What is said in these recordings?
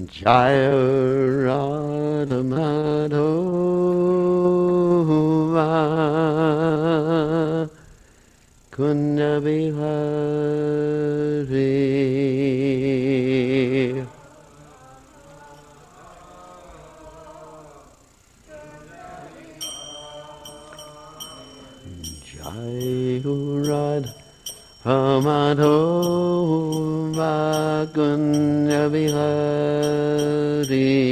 Jaya Radha Madhova Kunja Bihari. Jaya Radha Madhova Kunja Bihari.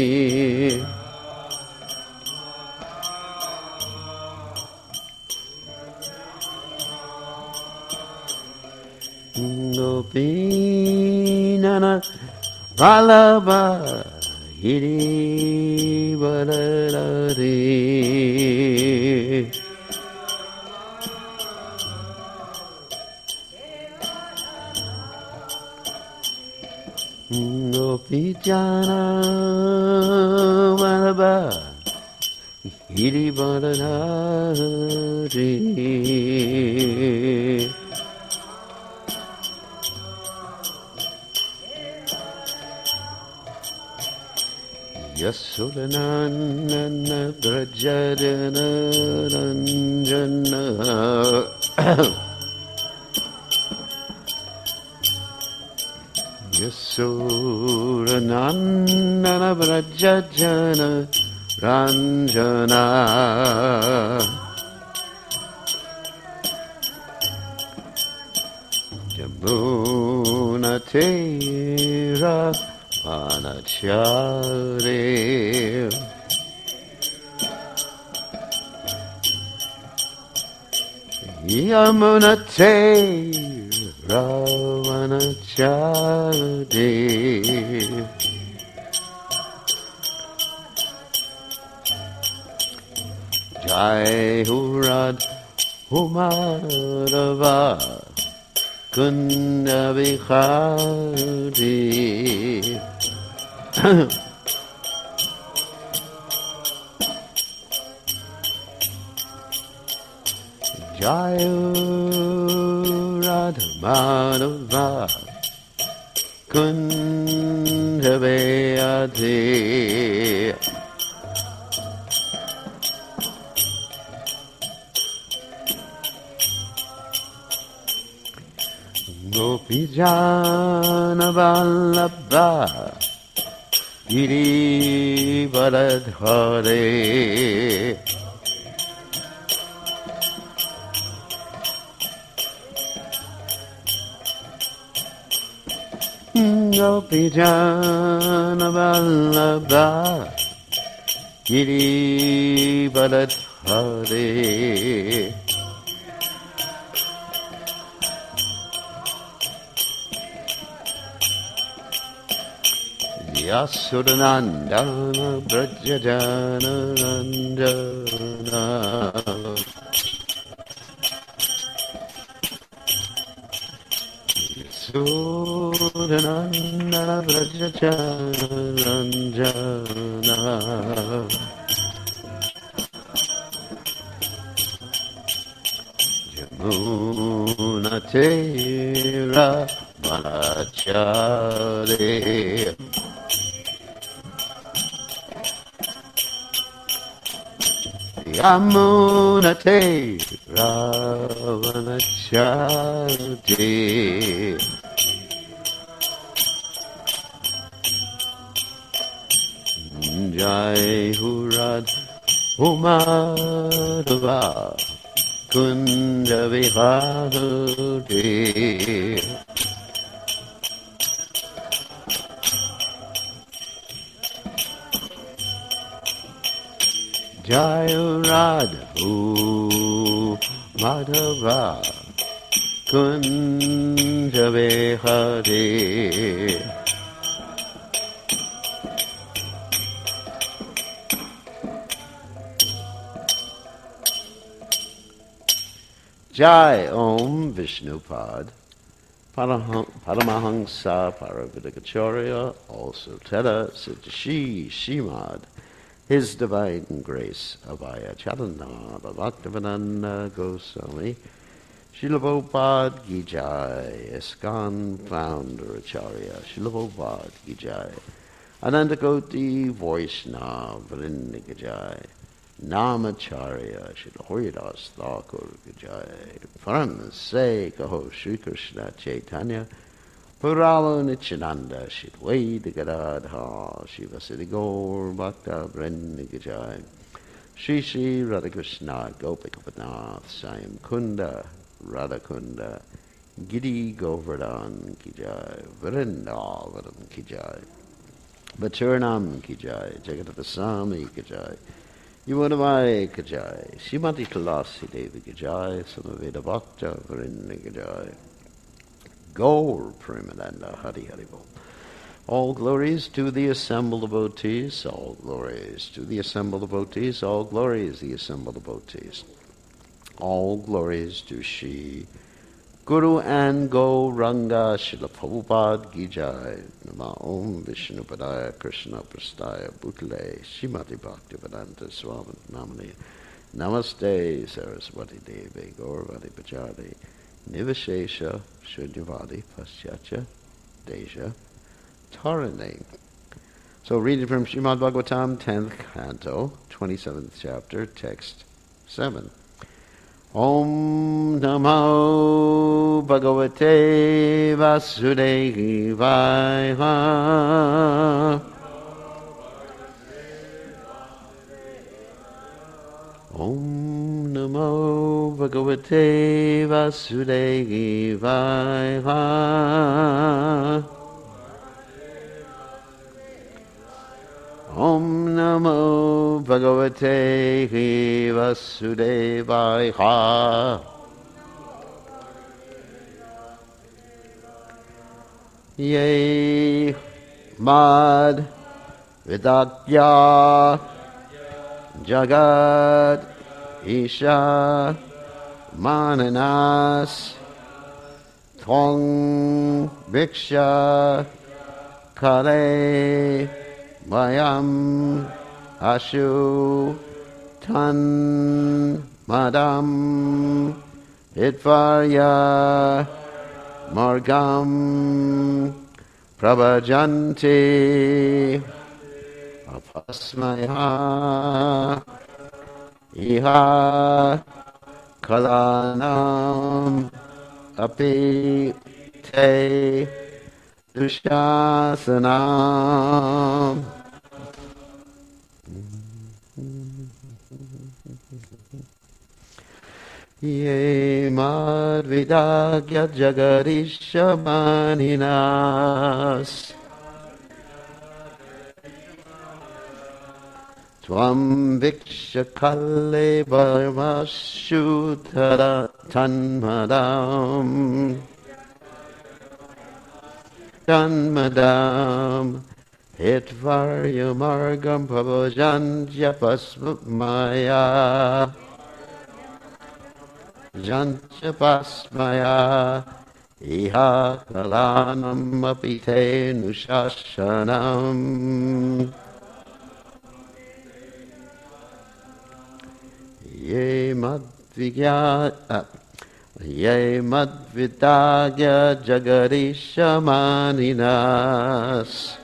Gopinana Vallabha Giri Varadari. Gopijana Vallabha Giri Varadari. Yasodananda Brajadana Ranjana Yasodananda Brajadana Ranjana Jamuna Tera Vanachari Yamunate Ravanachari Jai Hurad Humadava Kunda Bihari. Jaya Radha Madhava Kunja Bihari. Gopijana Vallabha Giri Varadhare. Gopijana Vallabha Giri Varadhare. Yasodananda Brajajana Ranjana Yasodananda Brajajana Ranjana Jamuna Tera Vanachari Yamunate Ravanachari Jai Hurad Umadava Kunja Bihari. Jaya Radha Madhava Kunja Bihari. Jai Om Vishnupad Paramahamsa Paravidakacharya, also Teta Siddhi Shimad, His Divine Grace Abhaya Charanada Bhaktivedanta Goswami, Srila Prabhupada Ki Jai, ISKCON Founder Acharya Srila Prabhupada Ki Jai. Anandakoti Vaishnava Vrindikajai, Namacharya Shri Haridas Thakur Gajai, Param Se Kaho Sri Krishna Chaitanya, Puralo Nityananda Shri Vaida Gadadha, Shiva Siddhi Gaur Bhakta Vrindikajai, Shri Shri Radhakrishna Gopikapanath Sayam Kunda Radhakunda Giri Govardhan Ki Jai, Vrindavanam Ki Jai, Bachurnam Ki Jai, Jagatasami Ki Jai, Yuvanamai Ki Jai, Srimati Tulasi Devi Ki Jai, Samaveda Bhakta Vrinda Ki Jai, Gaur Premananda Hari Hari Bol. All glories to the assembled devotees, all glories to the assembled devotees, all glories the assembled devotees, all glories to Shri Guru and Gauranga Srila Prabhupada Ki Jai. Nama Om Vishnu Padaya Krishna Prastaya Bhutale Srimati Bhaktivedanta Swami Namani Namaste Saraswati Devi Gaurvati Pachari Nivashesha Shunyavadi Paschatya Deja Tarani. So reading from Srimad Bhagavatam, 10th canto, 27th chapter, text 7. Om Namo Bhagavate Vasudevaya. Om Namo Bhagavate Vasudevaya. Om Namo Bhagavate Vasudevaya. Ye Mad Vidakya Jagat Isha Mananas Twang Viksha Kale Vayam Ashu Tan Madam Itvarya Margam Prabhajanti Apasmaya Iha Kalanam Api Te Dushasanam. Ye madvidagya jagarisha maninas Tvam viksha kalle bharmashutara tanmadam Hitvarya margam prabhajantya pasmaya Jantya pasmaya iha kalanam apite nushashanam Ye madvidagya jagarisha maninas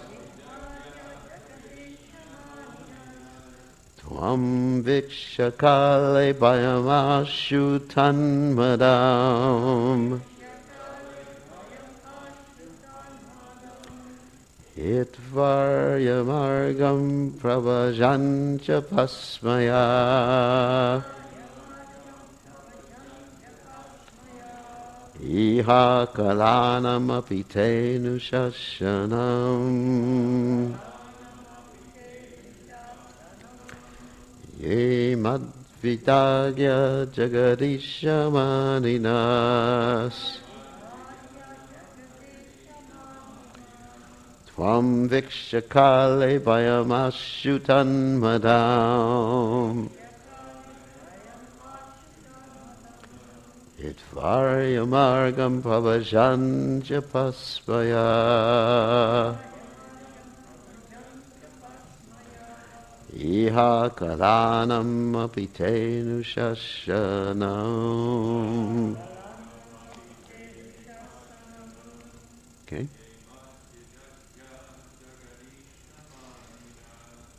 Tvam viksha kale bhayamashu tanmadam Hitvarya margam prabhajancha pasmaya Iha kalanam apite nushashanam Ye madvidagya jagarisha maninas Tvam viksha kale vayamashu tanmadam Itvarya margam prabhajantya pasmaya Iha kalanam apite nushashanam. Okay.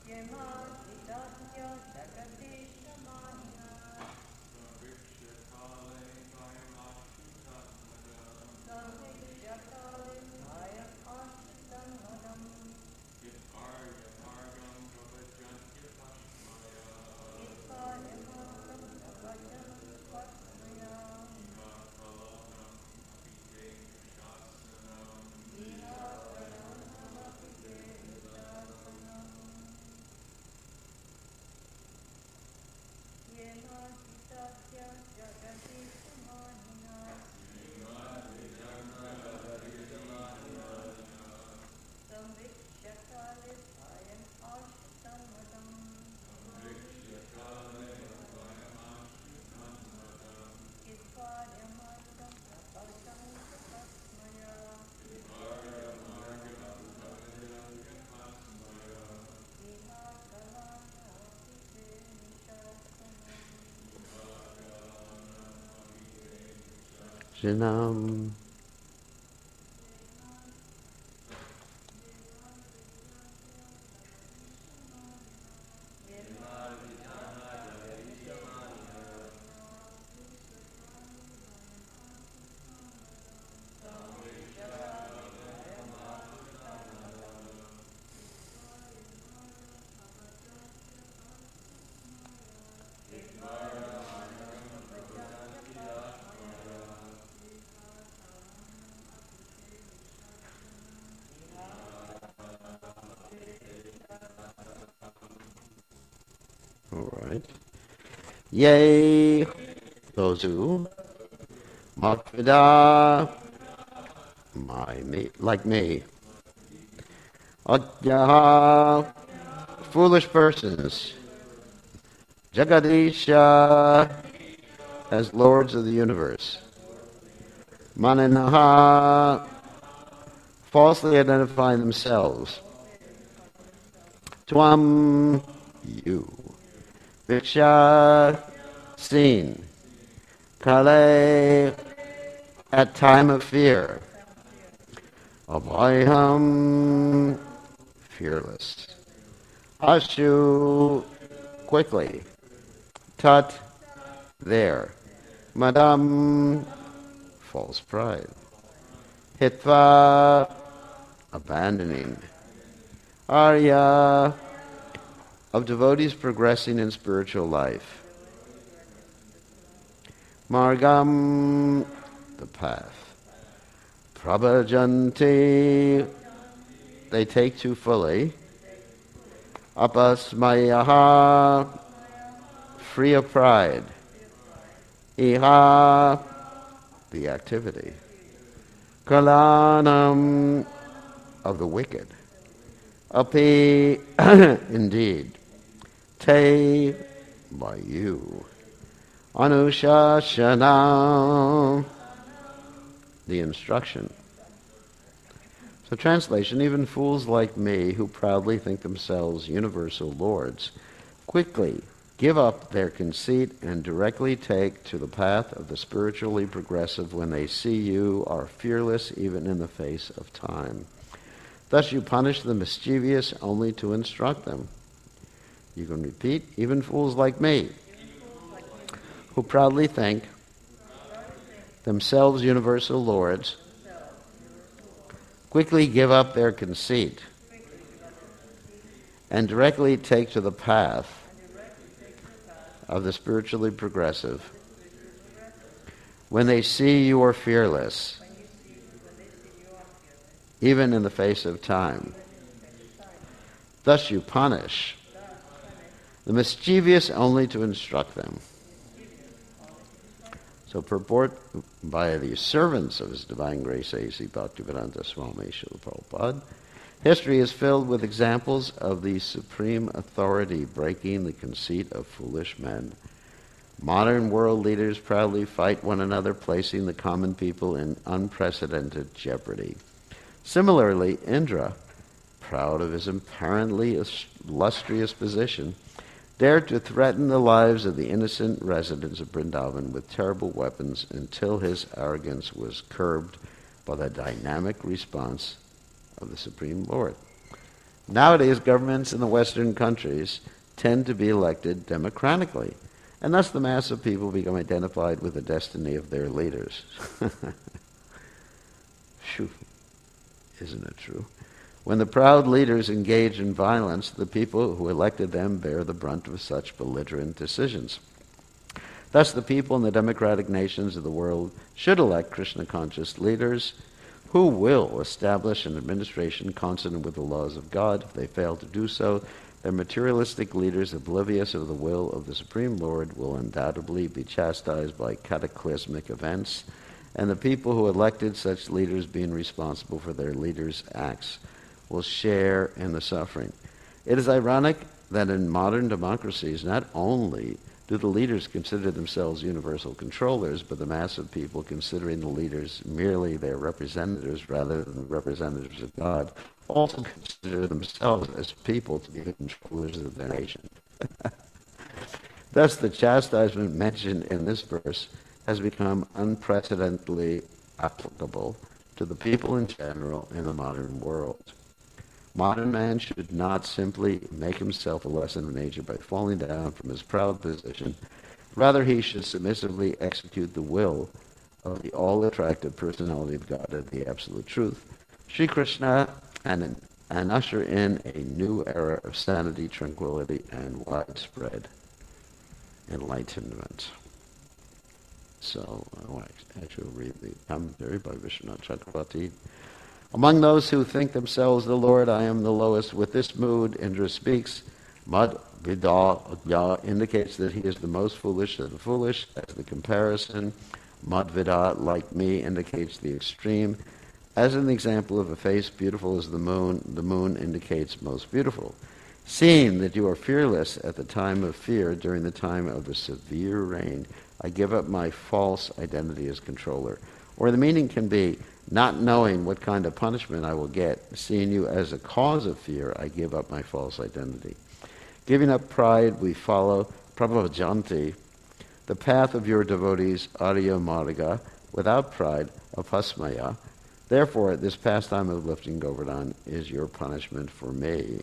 Shinam. All right. Yay, those who Makvida, like me. Adyaha, foolish persons. Jagadisha, as lords of the universe. Mananaha, falsely identifying themselves. Twam, you. Viksha, seen. Kale, at time of fear. Abhayam, fearless. Ashu, quickly. Tat, there. Madam, false pride. Hitva, abandoning. Arya, of devotees progressing in spiritual life. Margam, the path. Prabhajanti, they take too fully. Apasmayaha, free of pride. Iha, the activity. Kalanam, of the wicked. Api, indeed. Te, by you. Anushasana, the instruction. So translation, even fools like me who proudly think themselves universal lords, quickly give up their conceit and directly take to the path of the spiritually progressive when they see you are fearless even in the face of time. Thus you punish the mischievous only to instruct them. You can repeat, even fools like me, who proudly think themselves universal lords, quickly give up their conceit and directly take to the path of the spiritually progressive when they see you are fearless, even in the face of time. Thus you punish the mischievous only to instruct them. So purport by the servants of His Divine Grace A.C. Bhaktivedanta Swami Srila Prabhupada. History is filled with examples of the supreme authority breaking the conceit of foolish men. Modern world leaders proudly fight one another, placing the common people in unprecedented jeopardy. Similarly, Indra, proud of his apparently illustrious position, dared to threaten the lives of the innocent residents of Vrindavan with terrible weapons until his arrogance was curbed by the dynamic response of the Supreme Lord. Nowadays, governments in the Western countries tend to be elected democratically, and thus the mass of people become identified with the destiny of their leaders. Phew. Isn't it true? When the proud leaders engage in violence, the people who elected them bear the brunt of such belligerent decisions. Thus, the people in the democratic nations of the world should elect Krishna-conscious leaders who will establish an administration consonant with the laws of God. If they fail to do so, their materialistic leaders, oblivious of the will of the Supreme Lord, will undoubtedly be chastised by cataclysmic events, and the people who elected such leaders, being responsible for their leaders' acts, will share in the suffering. It is ironic that in modern democracies, not only do the leaders consider themselves universal controllers, but the mass of people, considering the leaders merely their representatives rather than representatives of God, also consider themselves as people to be the controllers of their nation. Thus, the chastisement mentioned in this verse has become unprecedentedly applicable to the people in general in the modern world. Modern man should not simply make himself a lesson of nature by falling down from his proud position. Rather, he should submissively execute the will of the all-attractive personality of God and the absolute truth, Sri Krishna, and usher in a new era of sanity, tranquility, and widespread enlightenment. So, I'll actually read the commentary by Vishwanath Chakravarti. Among those who think themselves the Lord, I am the lowest. With this mood, Indra speaks. Mad Vida indicates that he is the most foolish of the foolish. As the comparison, Mad Vida, like me, indicates the extreme. As an example of a face beautiful as the moon indicates most beautiful. Seeing that you are fearless at the time of fear, during the time of the severe rain, I give up my false identity as controller. Or the meaning can be, not knowing what kind of punishment I will get, seeing you as a cause of fear, I give up my false identity. Giving up pride, we follow prabhajanti, the path of your devotees, Arya Marga, without pride, apasmaya. Therefore, this pastime of lifting Govardhan is your punishment for me.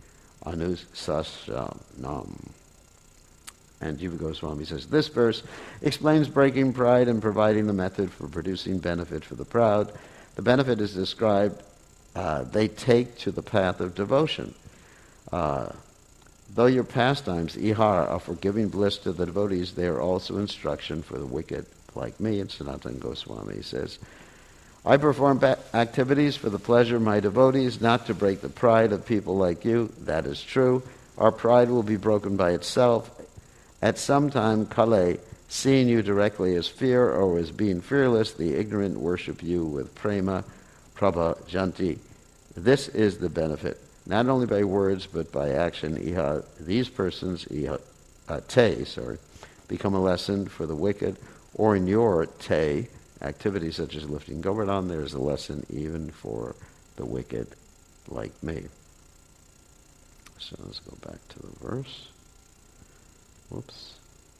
Anusasyanam. And Jiva Goswami says, this verse explains breaking pride and providing the method for producing benefit for the proud. The benefit is described, they take to the path of devotion. Though your pastimes, ihara, are for giving bliss to the devotees, they are also instruction for the wicked, like me. And Sanatana Goswami says, I perform activities for the pleasure of my devotees, not to break the pride of people like you. That is true. Our pride will be broken by itself. At some time, Kale, seeing you directly as fear or as being fearless, the ignorant worship you with prema, prabhajanti. This is the benefit, not only by words but by action. These persons, become a lesson for the wicked, or in your te, activities such as lifting Govardhan, there is a lesson even for the wicked like me. So let's go back to the verse. Whoops.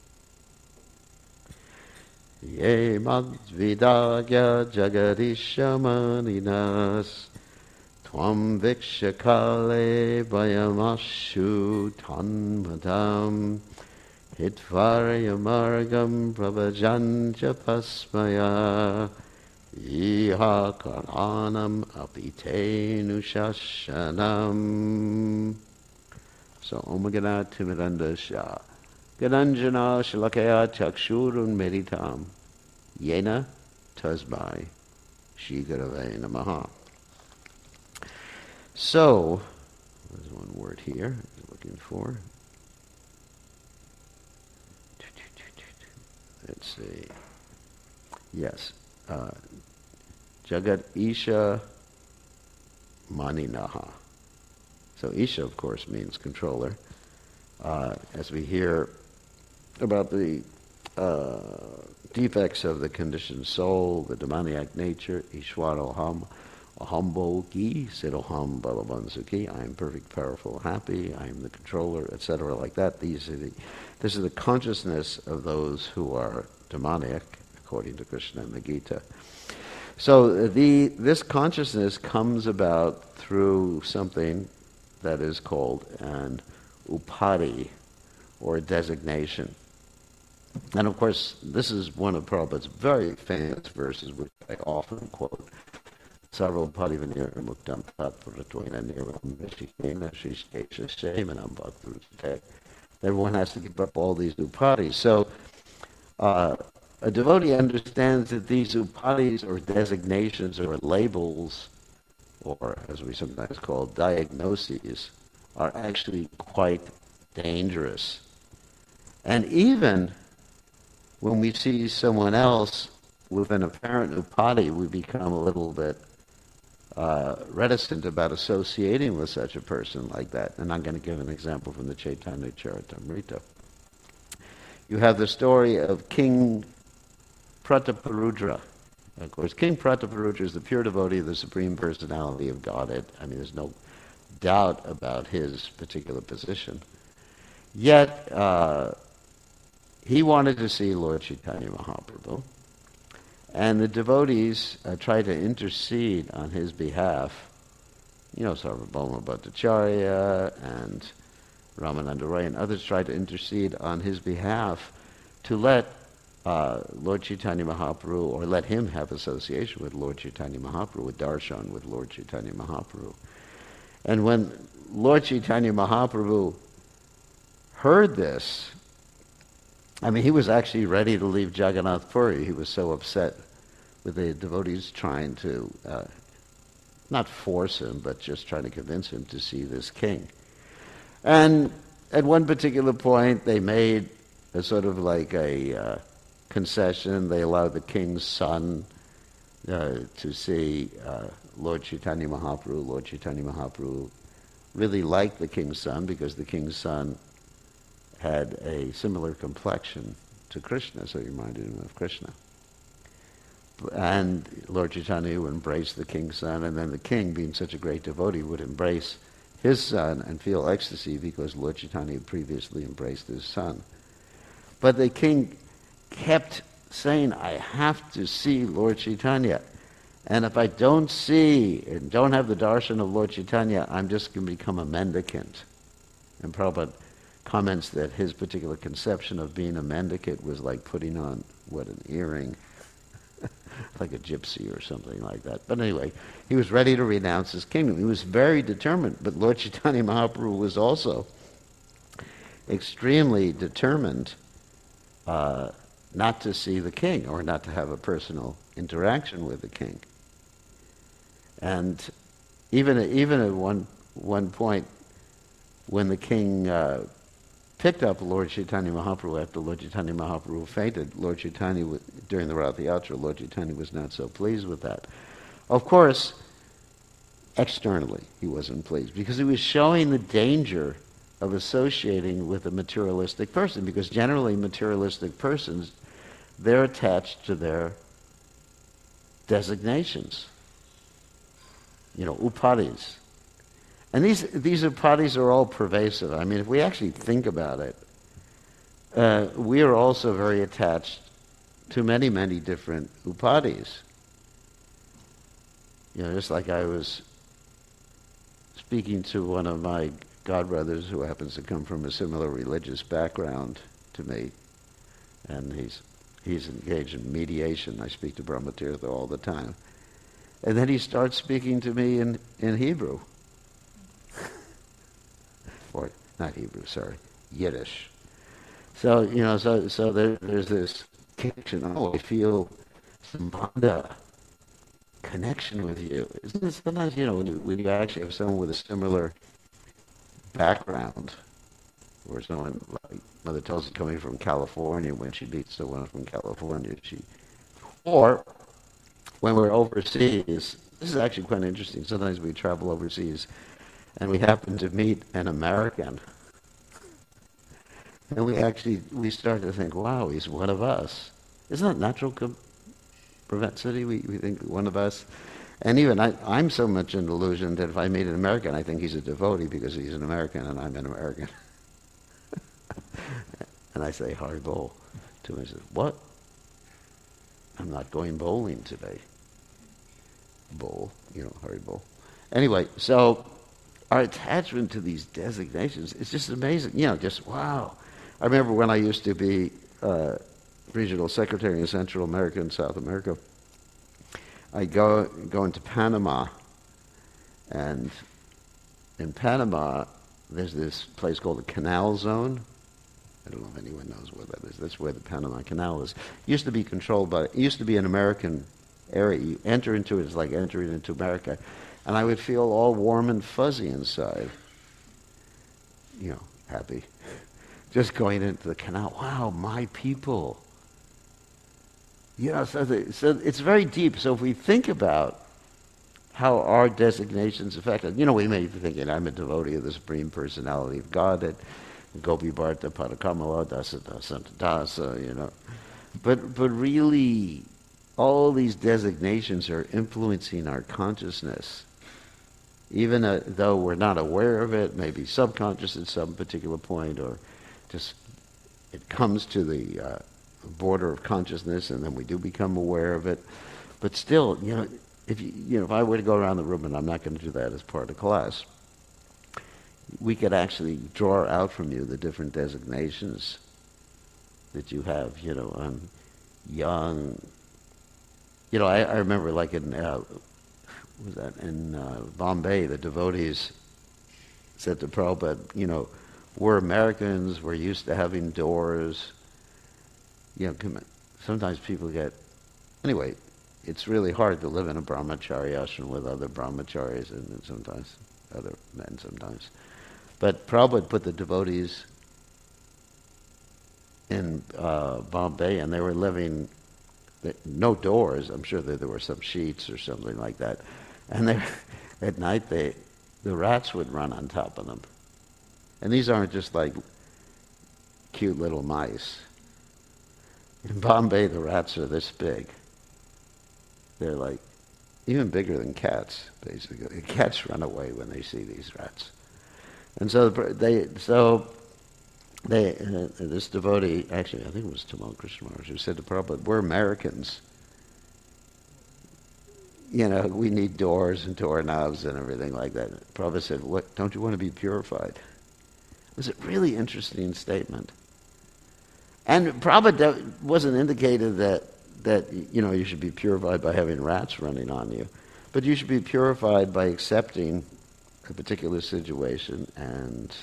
Ye madvidagya jagadishamaninas tvam vikshakale vayamashu tanmadam hitvaryamargam prabhajanja pasmaya iha karanam apitenu shashanam. So, Omagana Timiranda Shah. Gananjana Shalakaya Chakshurun Meditam Yena Tasmai Shigurave Namaha. So, there's one word here I'm looking for. Let's see. Yes. Jagat Isha Maninaha. So Isha, of course, means controller. As we hear about the defects of the conditioned soul, the demoniac nature, Ishwaroham, Ahambogi, Siddhoham Balabansukhi, I am perfect, powerful, happy, I am the controller, etc., like that. This is the consciousness of those who are demoniac, according to Krishna and the Gita. So this consciousness comes about through something that is called an upadi, or a designation. And of course, this is one of Prabhupada's very famous verses, which I often quote. Sarva parivanira muktam tatvaratvoina niram mishikena shishkesha shemanam bhakturute. Everyone has to give up all these upadis. So a devotee understands that these upadis, or designations, or labels, or as we sometimes call diagnoses, are actually quite dangerous. And even when we see someone else with an apparent upadi, we become a little bit reticent about associating with such a person like that. And I'm going to give an example from the Chaitanya Charitamrita. You have the story of King Prataparudra. Of course, King Prataparudra is the pure devotee of the Supreme Personality of Godhead. I mean, there's no doubt about his particular position. Yet, he wanted to see Lord Chaitanya Mahaprabhu, and the devotees tried to intercede on his behalf. You know, Sarvabhauma Bhattacharya and Ramananda Rai and others tried to intercede on his behalf to let Lord Chaitanya Mahaprabhu, or let him have association with Lord Chaitanya Mahaprabhu, with darshan with Lord Chaitanya Mahaprabhu. And when Lord Chaitanya Mahaprabhu heard this, I mean, he was actually ready to leave Jagannath Puri. He was so upset with the devotees trying to, not force him, but just trying to convince him to see this king. And at one particular point, they made a sort of like a concession. They allowed the king's son to see Lord Chaitanya Mahaprabhu. Lord Chaitanya Mahaprabhu really liked the king's son because the king's son had a similar complexion to Krishna, so he reminded him of Krishna. And Lord Chaitanya would embrace the king's son, and then the king, being such a great devotee, would embrace his son and feel ecstasy because Lord Chaitanya had previously embraced his son. But the king kept saying, I have to see Lord Chaitanya. And if I don't see and don't have the darshan of Lord Chaitanya, I'm just going to become a mendicant. And Prabhupada comments that his particular conception of being a mendicant was like putting on, an earring, like a gypsy or something like that. But anyway, he was ready to renounce his kingdom. He was very determined, but Lord Chaitanya Mahaprabhu was also extremely determined not to see the king, or not to have a personal interaction with the king. And even at one point, when the king picked up Lord Chaitanya Mahaprabhu after Lord Chaitanya Mahaprabhu fainted, Lord Chaitanya, during the Rath Yatra, Lord Chaitanya was not so pleased with that. Of course, externally he wasn't pleased, because he was showing the danger of associating with a materialistic person, because generally materialistic persons, they're attached to their designations, upadis. And these upadis are all pervasive. I mean, if we actually think about it, we are also very attached to many, many different upadis. Just like I was speaking to one of my godbrothers who happens to come from a similar religious background to me, and he's engaged in mediation. I speak to Brahmatirtha all the time. And then he starts speaking to me in Hebrew. Or not Hebrew, sorry, Yiddish. So there's this connection. I feel some banda connection with you. Isn't it sometimes, when you actually have someone with a similar background, or someone like Mother Tulsi coming from California, when she meets someone from California, or when we're overseas, this is actually quite interesting. Sometimes we travel overseas and we happen to meet an American, and we start to think, wow, he's one of us. Isn't that natural propensity? We think one of us. And even I'm so much in delusion that if I meet an American, I think he's a devotee because he's an American and I'm an American. And I say, Haribol to him. He says, what? I'm not going bowling today. Bowl, Haribol. Anyway, so our attachment to these designations is just amazing. Just wow. I remember when I used to be regional secretary in Central America and South America, I go into Panama, and in Panama, there's this place called the Canal Zone. I don't know if anyone knows where that is. That's where the Panama Canal is. It used to be an American area. You enter into it, it's like entering into America. And I would feel all warm and fuzzy inside. Happy. Just going into the canal. Wow, my people. So it's very deep. So if we think about how our designations affect us, we may be thinking, I'm a devotee of the Supreme Personality of God, and Gopi Bharta Parakamala Dasa Dasa Dasa, But really, all these designations are influencing our consciousness. Even though we're not aware of it, maybe subconscious at some particular point, or just it comes to the border of consciousness, and then we do become aware of it. But still, if I were to go around the room, and I'm not going to do that as part of class, we could actually draw out from you the different designations that you have. I'm young. I remember, like in Bombay, the devotees said to Prabhupada, we're Americans, we're used to having doors. Sometimes people anyway, it's really hard to live in a brahmacharya ashram with other brahmacharyas and sometimes other men sometimes. But Prabhupada put the devotees in Bombay, and they were living, no doors. I'm sure that there were some sheets or something like that. And at night, the rats would run on top of them. And these aren't just like cute little mice. In Bombay, the rats are this big. They're like even bigger than cats, basically. Cats run away when they see these rats. And so this devotee, actually, I think it was Tamal Krishna Maharaj, who said to Prabhupada, we're Americans. We need doors and doorknobs and everything like that. Prabhupada said, "What? Don't you want to be purified?" It was a really interesting statement. And Prabhupada wasn't indicated that you should be purified by having rats running on you, but you should be purified by accepting a particular situation and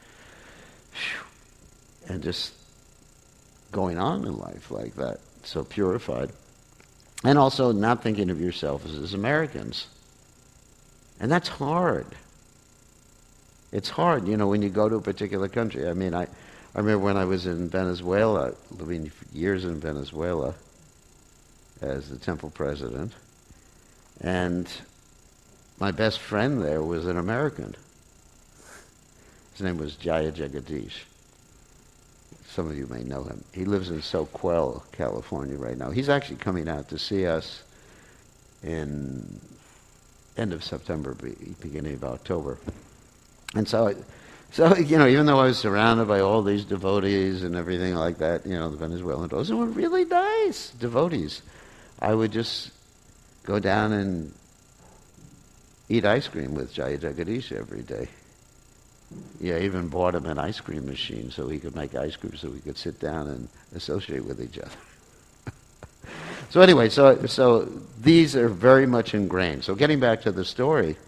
just going on in life like that. So purified. And also not thinking of yourself as Americans. And that's hard. It's hard, when you go to a particular country. I mean, I remember when I was in Venezuela, living years in Venezuela as the temple president, and my best friend there was an American. His name was Jaya Jagadish. Some of you may know him. He lives in Soquel, California right now. He's actually coming out to see us in end of September, beginning of October. And so even though I was surrounded by all these devotees and everything like that, the Venezuelan devotees were really nice devotees. I would just go down and eat ice cream with Jaya Jagadish every day. Yeah, I even bought him an ice cream machine so he could make ice cream so we could sit down and associate with each other. So anyway, so these are very much ingrained. So getting back to the story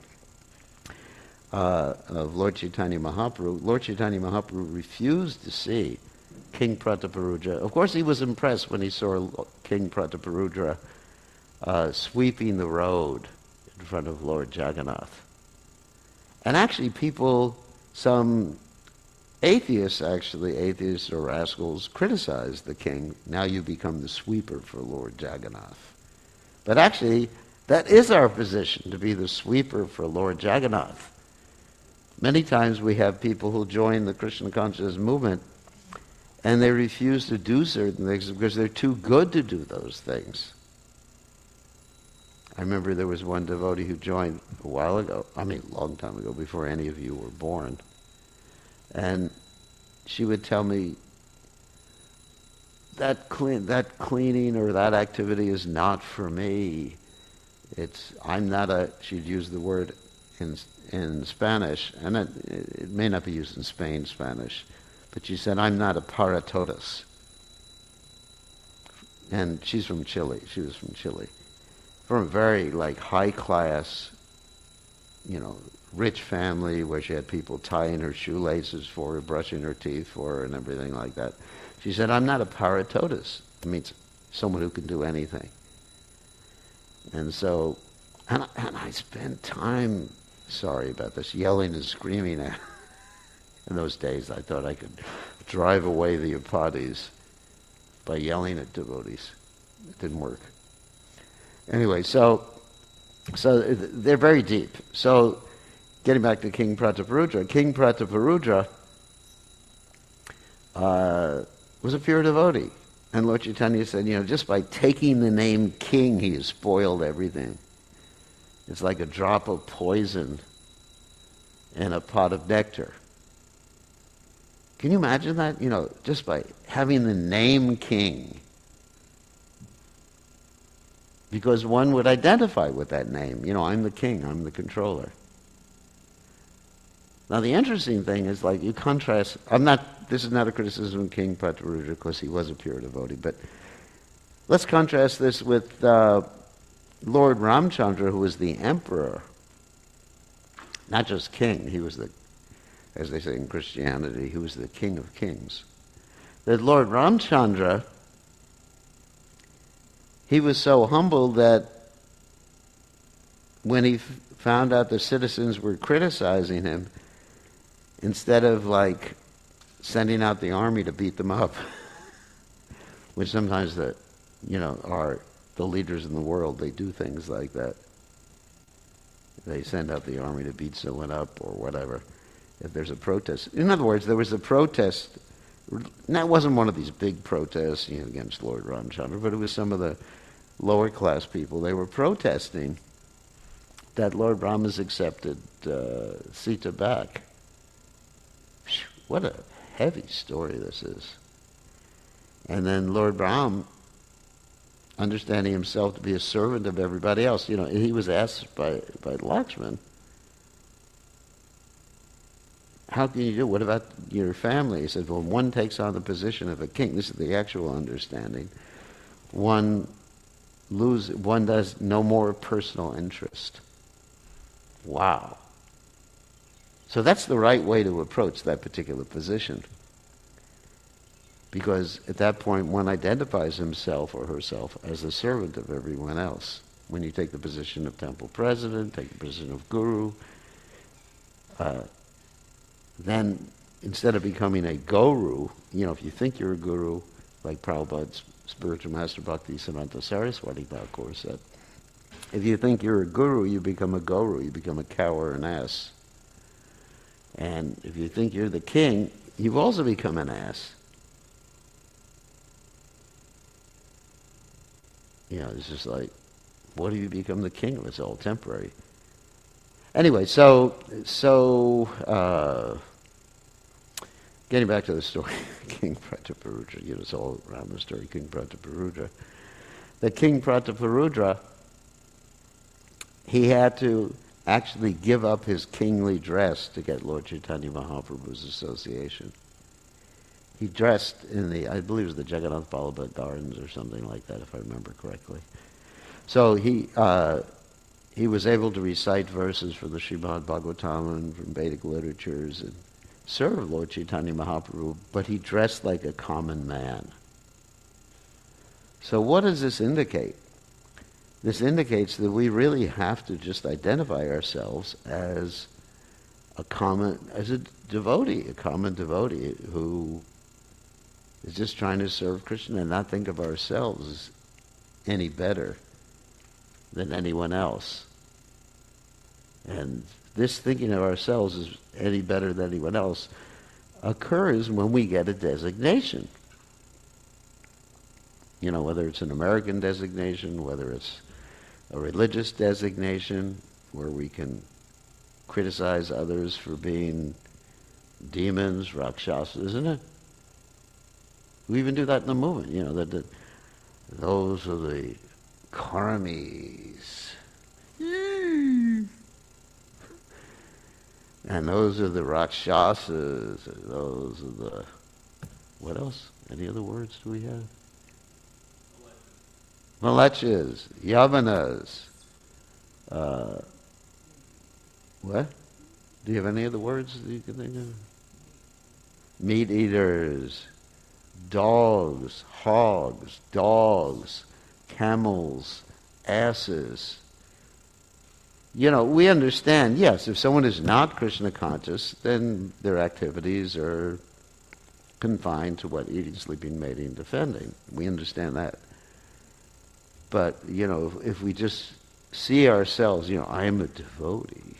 of Lord Chaitanya Mahaprabhu, Lord Chaitanya Mahaprabhu refused to see King Prataparudra. Of course, he was impressed when he saw King Prataparudra sweeping the road in front of Lord Jagannath. And actually some atheists or rascals, criticized the king. Now you become the sweeper for Lord Jagannath. But actually, that is our position, to be the sweeper for Lord Jagannath. Many times we have people who join the Krishna consciousness movement and they refuse to do certain things because they're too good to do those things. I remember there was one devotee who joined a while ago, a long time ago, before any of you were born. And she would tell me, that cleaning or that activity is not for me. She'd use the word, in Spanish, and it may not be used in Spain, Spanish, but she said, I'm not a para todos. And she's from Chile. She was from Chile. From a very, high class, rich family where she had people tying her shoelaces for her, brushing her teeth for her, and everything like that. She said, I'm not a para todos. It means someone who can do anything. And so, and I spent time, sorry about this, yelling and screaming at her. In those days, I thought I could drive away the upadhis by yelling at devotees. It didn't work. Anyway, so they're very deep. So, getting back to King Prataparudra was a pure devotee. And Lord Chaitanya said, just by taking the name king, he has spoiled everything. It's like a drop of poison in a pot of nectar. Can you imagine that? Just by having the name king. Because one would identify with that name. I'm the king, I'm the controller. Now the interesting thing is, you contrast, this is not a criticism of King Prataparudra because he was a pure devotee, but let's contrast this with Lord Ramchandra, who was the emperor. Not just king, he was as they say in Christianity, he was the king of kings. That Lord Ramchandra, he was so humble that when he found out the citizens were criticizing him, instead of sending out the army to beat them up, which sometimes are the leaders in the world, they do things like that. They send out the army to beat someone up or whatever, if there's a protest. In other words, there was a protest. Now, it wasn't one of these big protests against Lord Ramchandra, but it was some of the lower class people. They were protesting that Lord Ram has accepted Sita back. What a heavy story this is. And then Lord Ram, understanding himself to be a servant of everybody else, he was asked by Lakshman, how can you do? What about your family? He said, well, one takes on the position of a king. This is the actual understanding. One does no more personal interest. Wow. So that's the right way to approach that particular position. Because at that point, one identifies himself or herself as a servant of everyone else. When you take the position of temple president, take the position of guru, then instead of becoming a guru, if you think you're a guru, like Prabhupada's spiritual master Bhaktisiddhanta Saraswati Thakur said, if you think you're a guru, you become a guru, you become a cow or an ass. And if you think you're the king, you've also become an ass. It's just what do you become the king of? It's all temporary. Anyway, so getting back to the story of King Prataparudra, it's all around the story of King Prataparudra. The King Prataparudra, he had to actually give up his kingly dress to get Lord Chaitanya Mahaprabhu's association. He dressed in I believe it was the Jagannath Vallabha Gardens or something like that, if I remember correctly. So he was able to recite verses from the Srimad Bhagavatam and from Vedic literatures and serve Lord Chaitanya Mahaprabhu, but he dressed like a common man. So what does this indicate? This indicates that we really have to just identify ourselves as a common devotee who is just trying to serve Krishna and not think of ourselves as any better than anyone else. And this thinking of ourselves as any better than anyone else occurs when we get a designation. Whether it's an American designation, whether it's a religious designation where we can criticize others for being demons, rakshasas, isn't it? We even do that in the movement, that those are the karmis. And those are the Rakshasas, those are the, what else? Any other words do we have? Malechas, Yavanas. What? Do you have any other words that you can think of? Meat eaters, dogs, hogs, dogs, camels, asses. You know, we understand, yes, if someone is not Krishna conscious, then their activities are confined to what? Eating, sleeping, mating, defending. We understand that. But, you know, if we just see ourselves, you know, I am a devotee,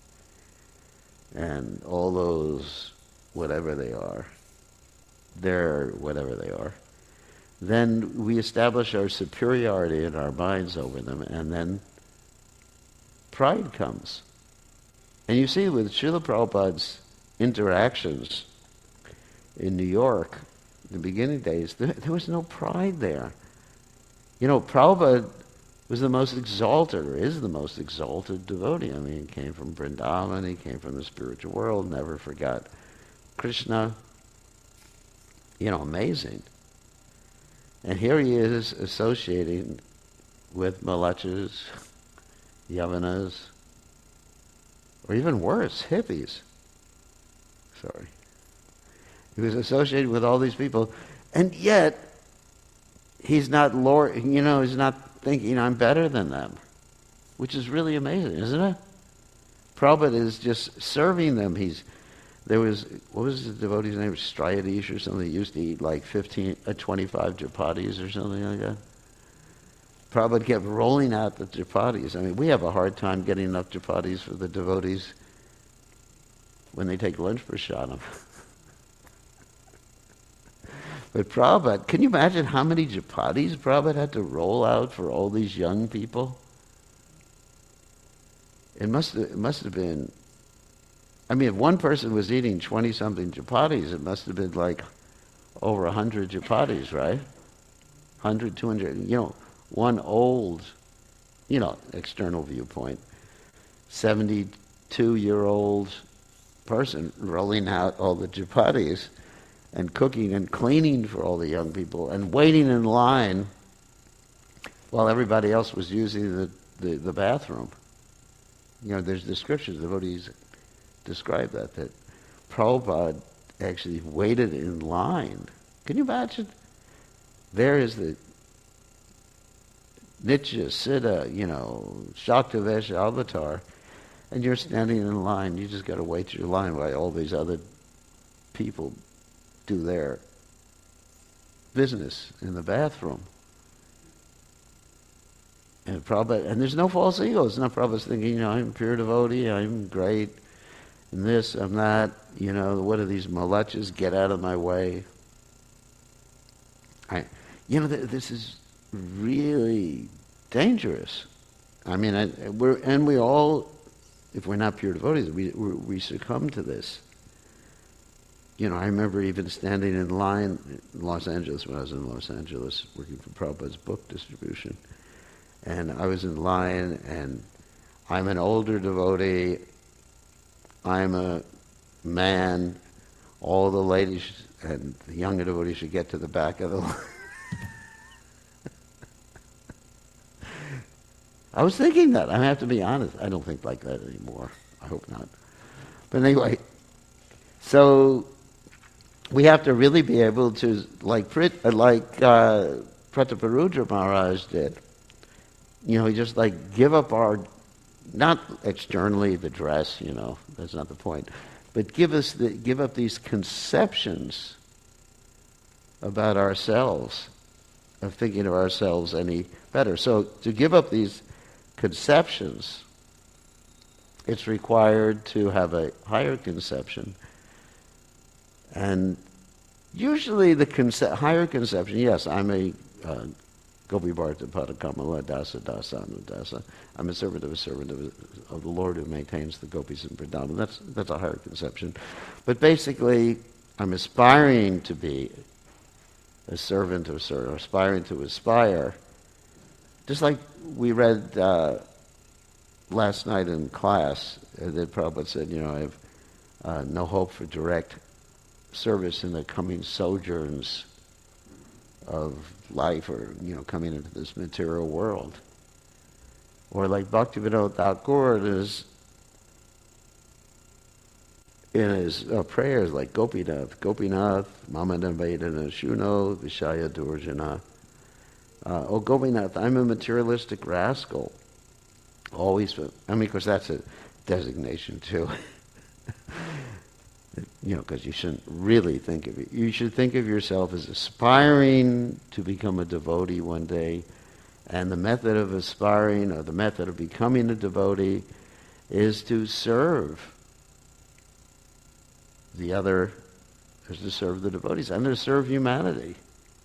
and all those, whatever they are, they're whatever they are, then we establish our superiority in our minds over them, and then pride comes. And you see with Srila Prabhupada's interactions in New York, in the beginning days, there was no pride there. You know, Prabhupada was the most exalted, or is the most exalted devotee. I mean, he came from Vrindavan, he came from the spiritual world, never forgot Krishna. You know, amazing. And here he is associating with Malechas, Yavanas, or even worse, hippies. Sorry. He was associated with all these people, and yet he's not he's not thinking I'm better than them, which is really amazing, isn't it? Prabhupada is just serving them. What was the devotee's name? Striadish or something. He used to eat like 25 chapatis or something like that. Prabhupada kept rolling out the chapatis. I mean, we have a hard time getting enough chapatis for the devotees when they take lunch prasadam. But Prabhupada, can you imagine how many chapatis Prabhupada had to roll out for all these young people? It must have been, I mean, if one person was eating 20-something chapatis, it must have been like over 100 chapatis, right? 100, 200, you know, one old, you know, external viewpoint, 72-year-old person rolling out all the chapatis and cooking and cleaning for all the young people and waiting in line while everybody else was using the bathroom. You know, there's descriptions, devotees describe that Prabhupada actually waited in line. Can you imagine? There is the Nitya, Siddha, you know, Shaktavesha avatar, and you're standing in line. You just got to wait your line while all these other people do their business in the bathroom. And Prabhupada, and there's no false ego. It's not Prabhupada's thinking, you know, I'm a pure devotee, I'm great, and this, I'm that, you know, what are these malechas? Get out of my way. This is really dangerous. I mean, we all, if we're not pure devotees, we succumb to this. You know, I remember even standing in line in Los Angeles, when I was in Los Angeles working for Prabhupada's book distribution. And I was in line, and I'm an older devotee, I'm a man, all the ladies and the younger devotees should get to the back of the line. I was thinking that. I have to be honest. I don't think like that anymore. I hope not. But anyway, so we have to really be able to, like Prataparudra Maharaj did, you know, just like give up our, not externally the dress, you know, that's not the point, but give up these conceptions about ourselves, of thinking of ourselves any better. So to give up these conceptions, it's required to have a higher conception. And usually the higher conception, yes, I'm a Gopi Bharata Padakamala Dasa Dasa Anudasa. I'm a servant of the Lord who maintains the gopis in Vrindavan. That's a higher conception. But basically, I'm aspiring to be a servant of Sir, aspiring to aspire. Just like we read last night in class, that Prabhupada said, you know, no hope for direct service in the coming sojourns of life, or coming into this material world. Or like Bhaktivinoda Thakur in his prayers, like Gopinath, Mama Vedana Shuno, Vishaya Durjana. Oh Gopinath, I'm a materialistic rascal. Always, because that's a designation too. Because you shouldn't really think of it. You should think of yourself as aspiring to become a devotee one day. And the method of aspiring, or the method of becoming a devotee, is to serve the other, is to serve the devotees, and to serve humanity.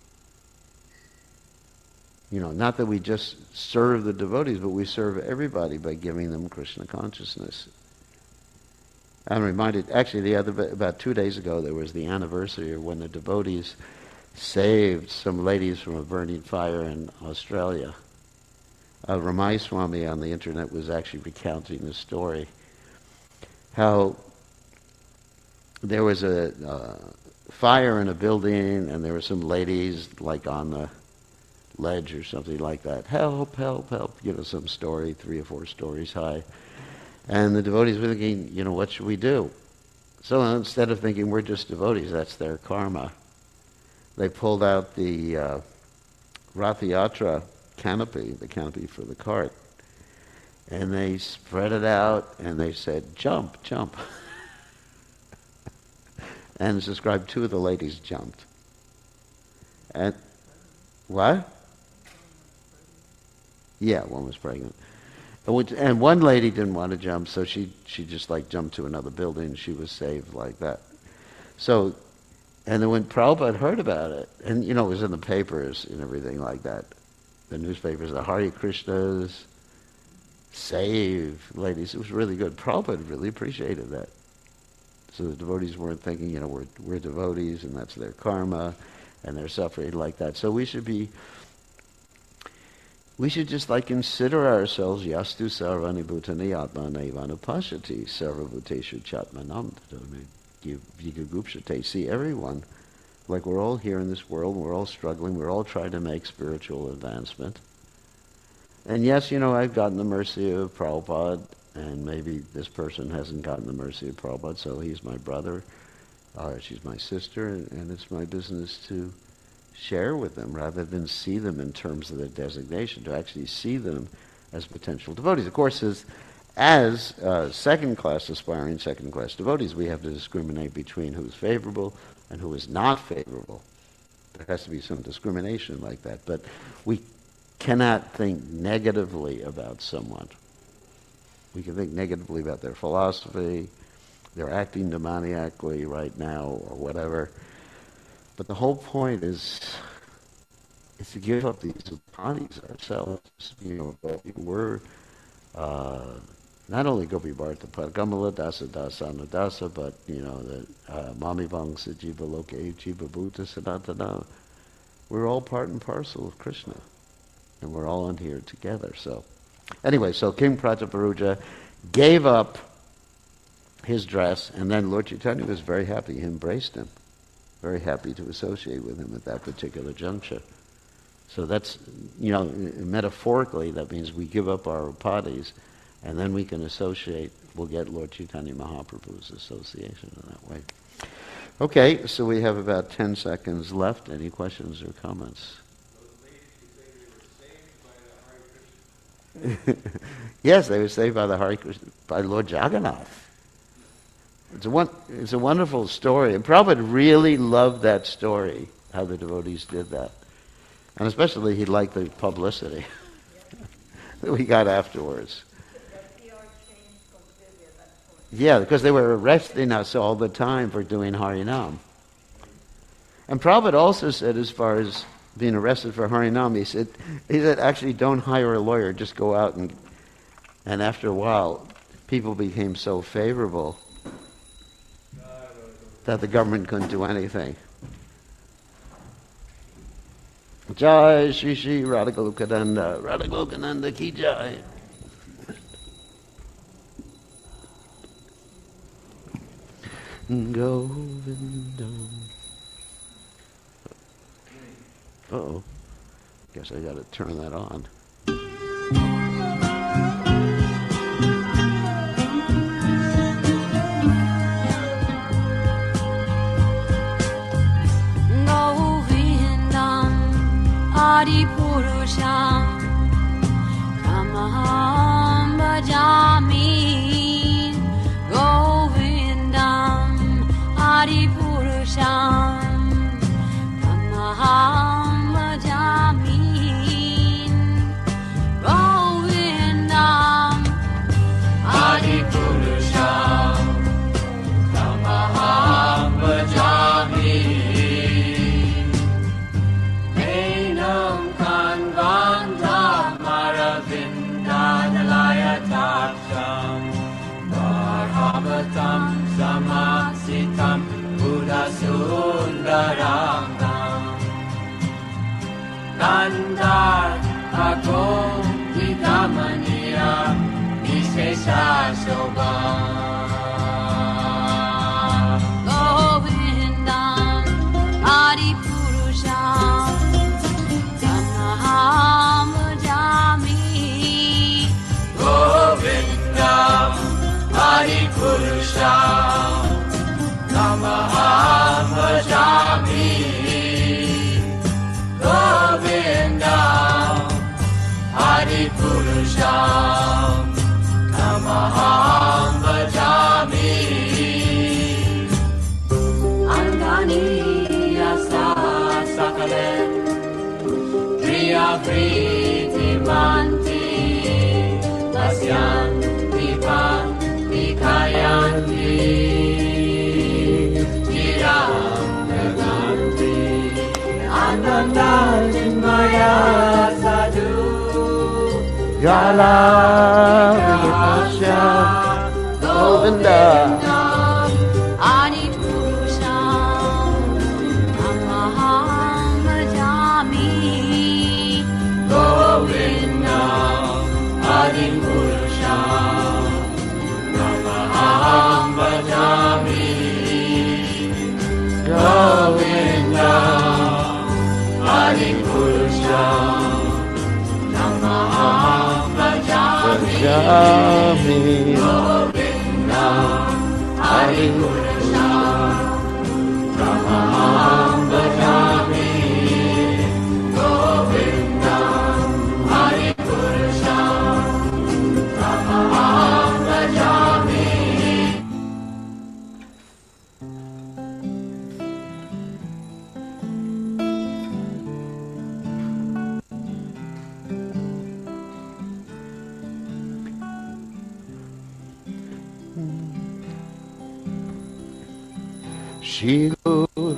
Not that we just serve the devotees, but we serve everybody by giving them Krishna consciousness. I'm reminded, actually, about 2 days ago, there was the anniversary of when the devotees saved some ladies from a burning fire in Australia. Ramai Swami on the internet was actually recounting the story. How there was a fire in a building, and there were some ladies like on the ledge or something like that. Help, help, help. Some story, 3 or 4 stories high. And the devotees were thinking, what should we do? So instead of thinking we're just devotees, that's their karma, they pulled out the Rath Yatra canopy, the canopy for the cart, and they spread it out, and they said, jump, jump. And it's described 2 of the ladies jumped. And what? Yeah, one was pregnant. And one lady didn't want to jump, so she just jumped to another building. She was saved like that. So, and then when Prabhupada heard about it, and it was in the papers and everything like that, the newspapers, the Hare Krishnas, save ladies, it was really good. Prabhupada really appreciated that. So the devotees weren't thinking, we're devotees and that's their karma and they're suffering like that. So we should just consider ourselves yastu sarvani bhutani atma naivanu pashati sarva bhuteshu chatmanam vigagupshate. See everyone like we're all here in this world, we're all struggling, we're all trying to make spiritual advancement. And yes, I've gotten the mercy of Prabhupada, and maybe this person hasn't gotten the mercy of Prabhupada, so he's my brother, she's my sister, and it's my business to share with them rather than see them in terms of their designation, to actually see them as potential devotees. Of course, as second-class aspiring second-class devotees, we have to discriminate between who's favorable and who is not favorable. There has to be some discrimination like that, but we cannot think negatively about someone. We can think negatively about their philosophy, they're acting demoniacally right now, or whatever. But the whole point is to give up these bodies ourselves. We're not only Gopi Bharta Padgamala Dasa Dasana Dasa, but the Mami Vangsa Jiva Loke Jiva Bhuta Sanatana. We're all part and parcel of Krishna, and we're all in here together. So, anyway, so King Prataparuja gave up his dress, and then Lord Chaitanya was very happy. He embraced him, very happy to associate with him at that particular juncture. So that's, metaphorically, that means we give up our upadhis, and then we can associate, we'll get Lord Chaitanya Mahaprabhu's association in that way. Okay, so we have about 10 seconds left. Any questions or comments? Yes, they were saved by the Hare Krishna, by Lord Jagannath. It's a wonderful story, and Prabhupada really loved that story, how the devotees did that. And especially he liked the publicity that we got afterwards. Yeah, because they were arresting us all the time for doing Harinam. And Prabhupada also said, as far as being arrested for Harinam, he said, actually don't hire a lawyer, just go out and after a while, people became so favorable that the government couldn't do anything. Jai Shri Shri Radhagolokananda, Radhagolokananda ki jai. Govindam. Uh-oh. Guess I gotta turn that on. Govindam Adipurusham Tamaham Bhajami. Govindam Adipurusham Tamaham Bhajami. Govindam Adipurusham Tamaham Bhajami. Enam Kanvanta Maravindanalaya Taksham Varhavatam Samasitam Buddha Sundaranam Nandar Agom Vidamaniya Vishesha Shobha. Govindam Adipurusham Tamaham Bhajami. Govindam Adipurusham Tamaham Bhajami. Govindam Adipurusham Tamaham Bhajami. Angani Yasa Sakalen Kriya Priti Manti Tasyanti Panti Kayanti Kiram Naganti Ananda Chinmaya Sadhu Yala Vipasya Govinda. Adipurusham Tamaham Bhajami. Govindam Adipurusham Tamaham Bhajami. Govindam Adipurusham Tamaham Bhajami. Govindam Adipurusham Tamaham Bhajami. Govindam Adipurusham Tamaham Bhajami. Shigur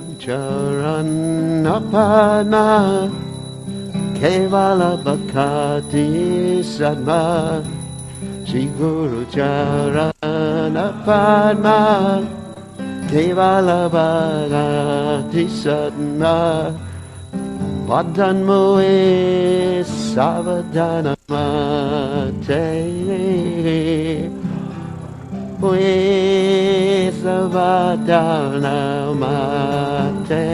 Charanapana Kevala Bhakati Sadma. Shiguru Charanapana Kevala Bhakati Sadma. Vadanmoe Savadhanamate. Savadhanamate.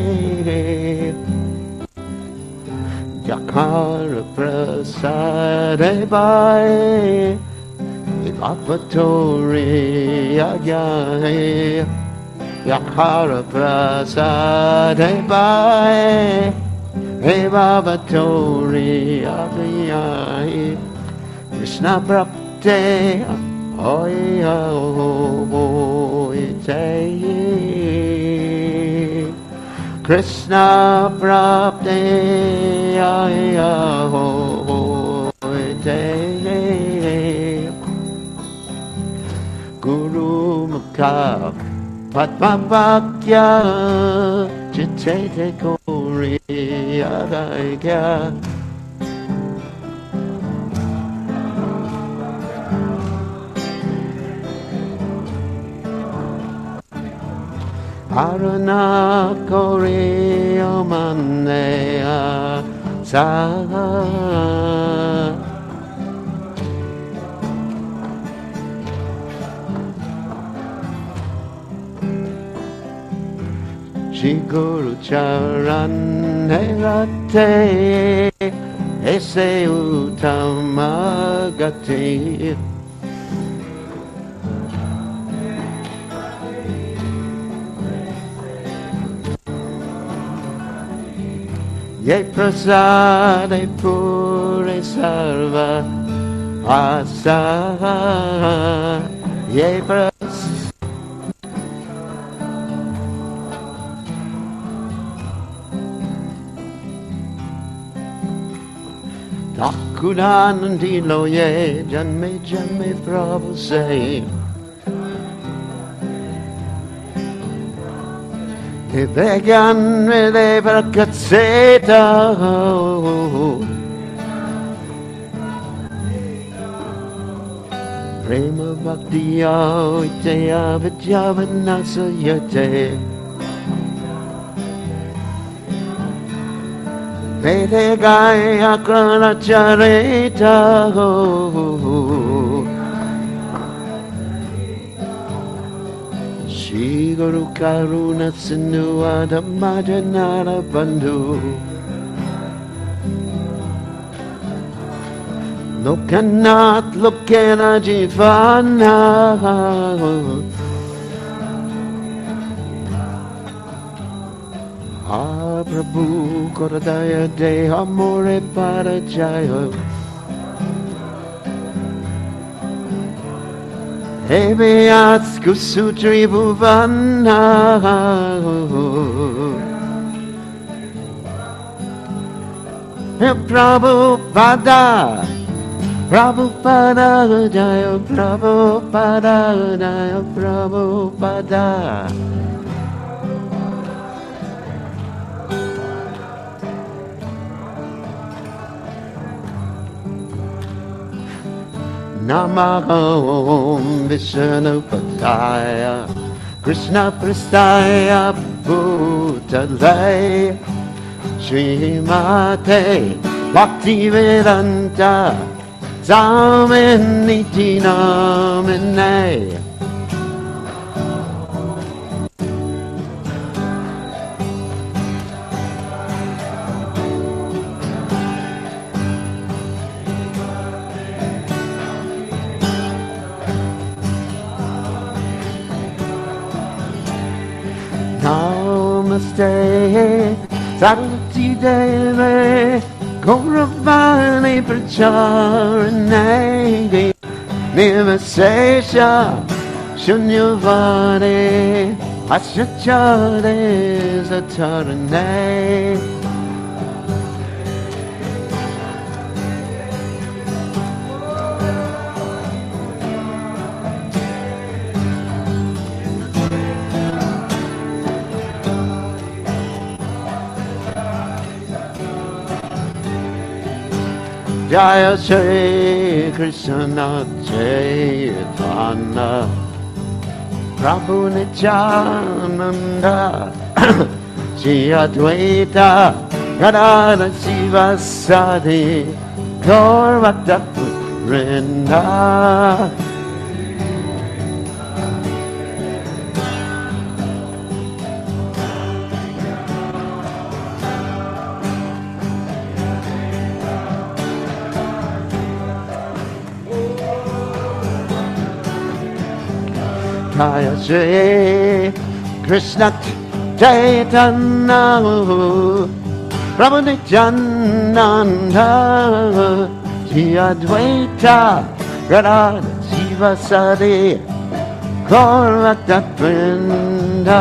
Yakara Prasade Bhai Ivapatori Agyahe. Yakara Prasade Bhai Ivapatori Agyahe. Krishna Prapte Oi Krishna Prapte Guru Mukha Padma Vakya Chitete Kori Adagya. Aruna Korea Manea Saha. Shri Guru Charan Rate Ese Uttama Gati Ye Prasade Pure Sarva Asa Ye Prasade Takudanandi loye janme janme Prabhu say Vegan vedeva cazzeta Prema bhaktiya vitya vidyavanasa yate Vede Gaya Krana Charita Shri Guru Karuna Sindhu Adamajanara Bandhu Lokanath Lokana Jivana Ah Prabhu Koradaya De Amore Parajaya Hevyats Kusutri Bhuvana Prabhupada Prabhupada Jaya Prabhupada Jaya Prabhupada Namahom Vishnu Padaya Krishna Prastaya Bhutale Srimate Bhaktivedanta Samaniti Namane Namaste Sarvati Deve Gauravani Pracharane Nivasesha Shunyavane Asyachare Satarane Jaya Shri Krishna Chaitanya Prabhu Nityananda Shri Advaita Radha Shiva Sadi Gaur Bhakta Vrinda Jaya Shri Krishna Chaitanya Prabhu Nityananda Shri Advaita Radha Shiva Sadi Gaur Bhakta Vrinda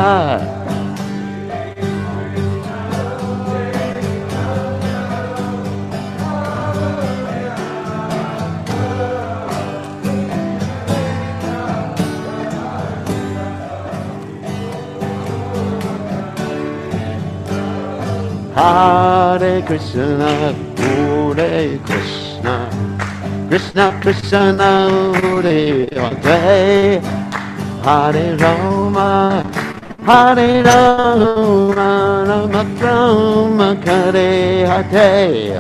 Hare Krishna, Hare Krishna, Krishna Krishna, Hare Hare, Hare Rama, Hare Rama, Rama Rama, Hare Hare.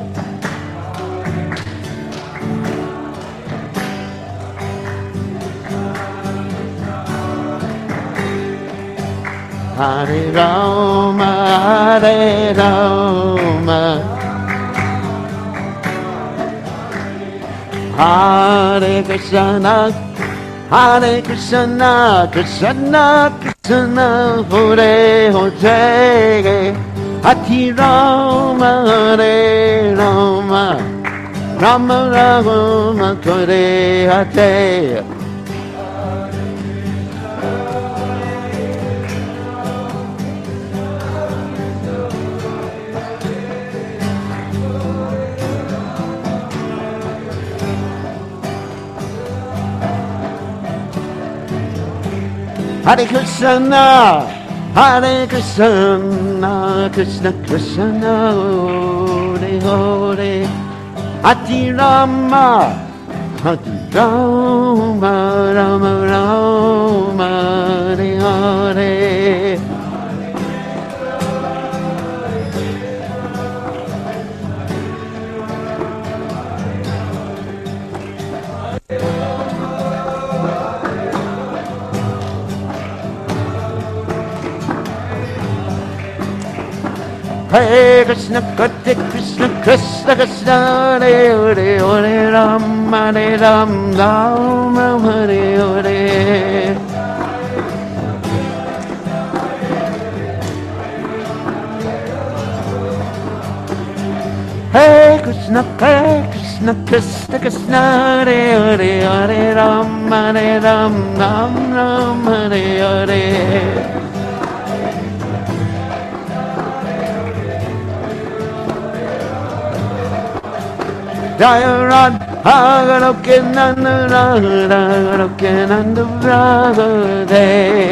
Hare Rama, Hare Rama, Hare Krishna, Hare Krishna, Krishna Krishna, Hare Hare, Hare Rama, Hare Rama, Rama Rama, Hare Hare. Hare Krishna, Hare Krishna, Krishna Krishna, Hare Hare, Hare Rama, Hare Rama, Rama Rama, Hare Hare. Hare Krishna, Hare Krishna, Krishna Krishna, Hare Hare, Hare Rama, Hare Rama, Rama Hare Hare. Hare Krishna, Krishna Krishna, Hare Hare, Hare Rama, Hare Rama, Rama Hare Hare. Jaya Radha Goloke Nanda Radha Goloke Nanda Radha.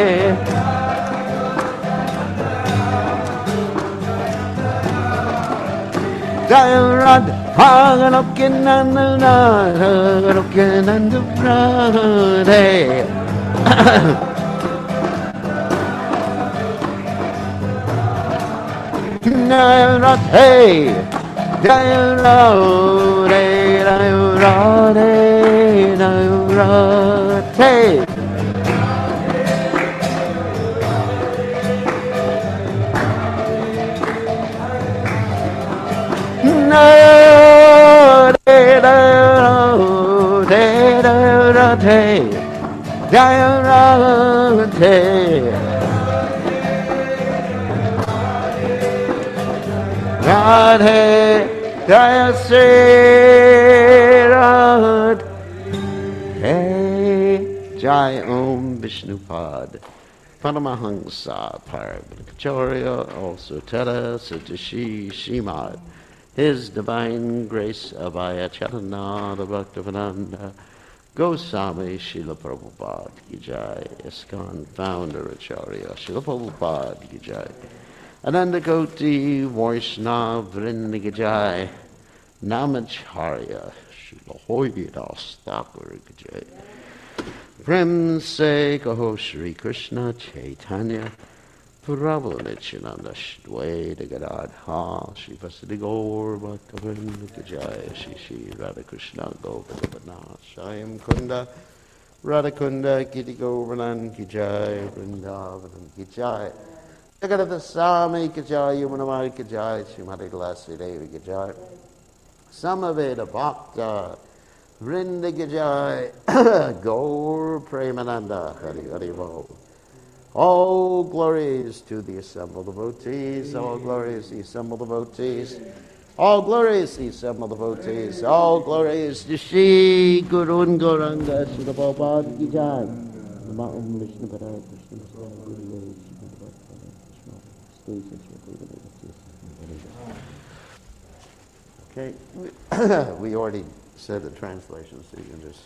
Jaya Radha Goloke Nanda Radha Goloke Nanda Radha. Jaya Radha, Jaya Radha, Jaya Radha, Jaya Radha. Jaya Radha, Radhe, Jaya Sri Radhe, Jai Om Vishnupad, Paramahansa Paramahansa, also Tara Satishi Shimad, His Divine Grace Abhaya Chaitanya Bhaktivedanta Goswami Srila Prabhupada Ki Jai, ISKCON Founder Acharya Srila Prabhupada Ki Jai, Ananda Koti Vaishnava Vrinda Ki Jai, Namacharya Srila Haridas Thakur Ki Jai. Prem Se Kaho Shri Krishna Chaitanya Prabhu Nityananda Shadwaita Gadadha Shri Vasudhi Gaur Bhaktivinoda Ki Jai, Shri Shri Radhakrishna Govardhana Shyam Kunda Radhakunda Kiti Govardhan Ki Jai, Vrindavan Ki Jai, Jagadata Sami Ki Jai, Yamunamai Ki Jai, Srimati Tulasi Devi Ki Jai, Samaveda Bhakta Vrinda Ki Jai, Gaur Premananda Hari Hari Bol. All glories to the assembled devotees, all glories to the assembled devotees, all glories to the assembled devotees, all glories to Shri Guru and Gauranga Srila Prabhupada Ki Jai. Okay, we already said the translation, so you can just...